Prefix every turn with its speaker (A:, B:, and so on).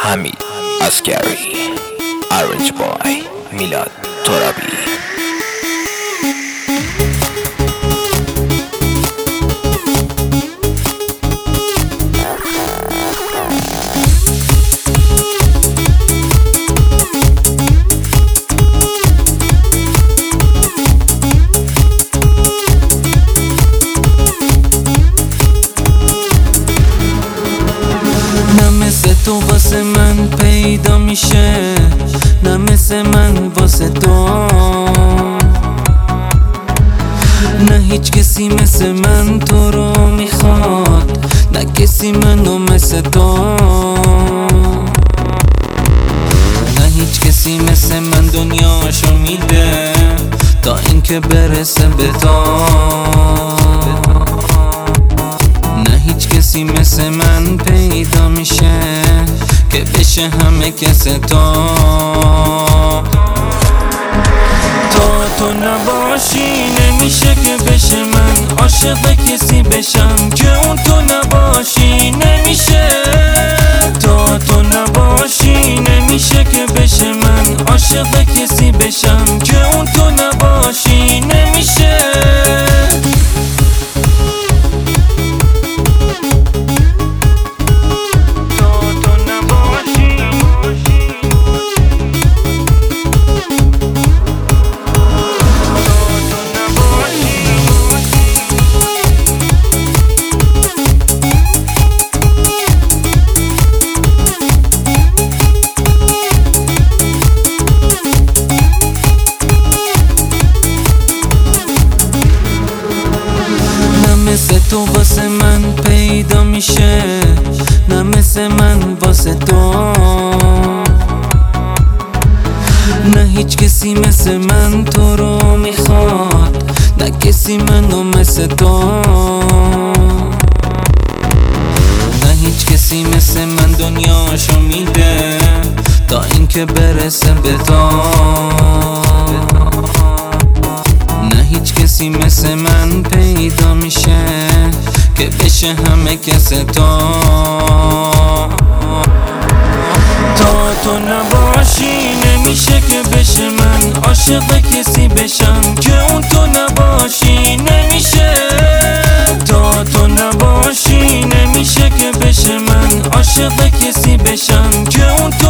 A: حمید عسکری، Arrange by میلاد ترابی.
B: نه مثل تو واسه من پیدا میشه، نه مثل من واسه تو، نه هیچ کسی مثل من تو رو میخواد، نه کسی منو مثل تو، نه هیچ کسی مثل من دنیاشو میده تا اینکه برسه به تو، نه هیچ کسی مثل من پیدا میشه که بشه همه کس تو. تو نباشی نمیشه که بشه من عاشق کسی بشم که اون تو نباشی نمیشه. تو نباشی نمیشه که بشه من عاشق کسی بشم که اون تو نباشی نمیشه. مثل تو واسه من پیدا میشه، نه مثل من واسه تو، نه هیچ کسی مثل من تو رو میخواد، نه کسی منو مثل تو، نه هیچ کسی مثل من دنیاشو میده تا اینکه برسه به تو، نه هیچ کسی مثل من پیدا میشه که بشه همه کس تو. تو نباشی نمیشه که بشه من عاشق کسی بشم که اون تو نباشی نمیشه. تو نباشی نمیشه که بشه من عاشق کسی بشم که اون تو